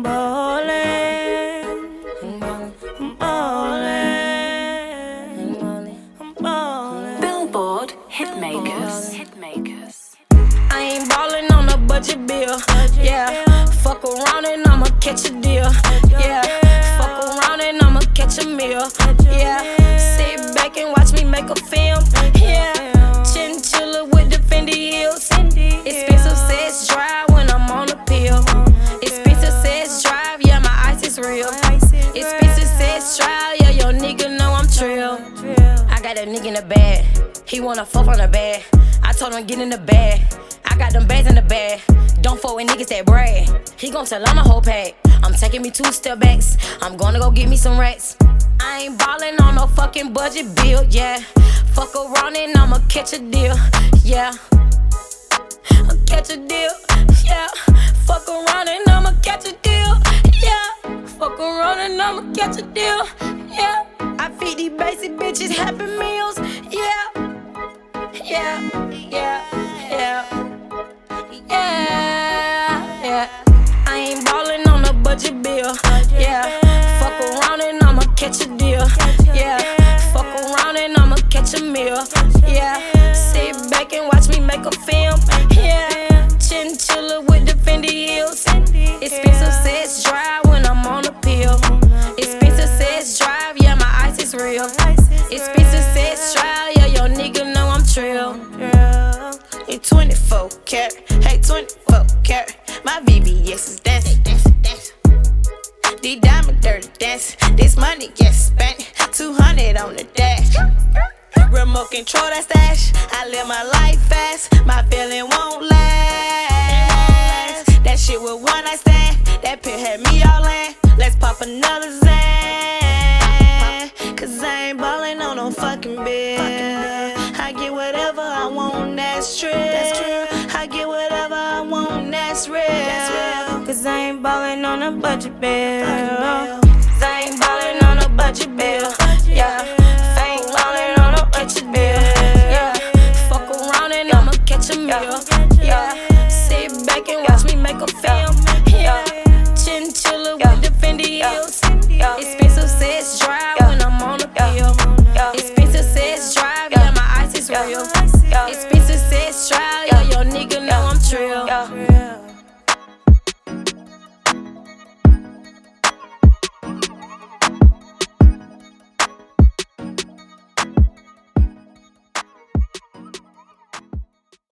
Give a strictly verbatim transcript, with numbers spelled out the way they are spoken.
ballin', I'm ballin', I'm ballin', I'm ballin'. Billboard Hitmakers. Hitmakers. I ain't ballin' on a budget bill. Yeah, fuck around and I'ma catch a deal. Yeah, fuck around and I'ma catch a meal. Yeah, sit back and watch me make a film. Yeah, chinchilla with the Fendi heels. Expensive sex drive when I'm on a pill. Expensive sex drive, yeah, my ice is real. Expensive sex drive, yeah, your nigga know I'm trill. I got that nigga in the bag, he wanna fuck on the bag. I told him get in the bag, I got them bags in the bag. Don't fuck with niggas that brag, he gon' tell on my whole pack. I'm taking me two step backs, I'm gonna go get me some rats. I ain't ballin' on no fucking budget bill, yeah. Fuck around and I'ma catch a deal, yeah. I'll catch a deal, yeah. Fuck around and I'ma catch a deal, yeah. Fuck around and I'ma catch a deal, yeah. I feed these basic bitches Happy Meals, yeah. Yeah, yeah, yeah, yeah, yeah. I ain't ballin' on a budget bill, yeah. Fuck around and I'ma catch a deal, yeah. Fuck around and I'ma catch a meal, yeah. Sit back and watch me make a film, yeah. Chinchilla with the Fendi heels. Expensive sex drive when I'm on a pill. Expensive sex drive, yeah, my ice is real. Expensive sex drive, yeah, your nigga know I'm trill. You twenty-four karat, hey twenty-four karat. My V V S is dancing, dancing, dancing. These diamond dirty dance, this money gets spent. Two hundred on the dash. Remote control that stash. I live my life fast, my feeling won't last. That shit with one night stand, that pill had me all in. Let's pop another Zan, cause I ain't ballin' on no fucking bill. I get whatever I want, that's true. I get whatever I want, that's real. Cause I ain't ballin' on a budget bill. Cause I ain't ballin' on a budget bill, yeah. I ain't ballin' on no budget bill, yeah. Fuck around and I'ma catch a meal, yeah. Sit back and watch me make a film, yeah. Chinchilla with the Fendi heels. Expensive sex drive when I'm on a pill. Expensive sex drive, yeah, my ice is real. Expensive sex drive, yeah, your nigga know I'm trill.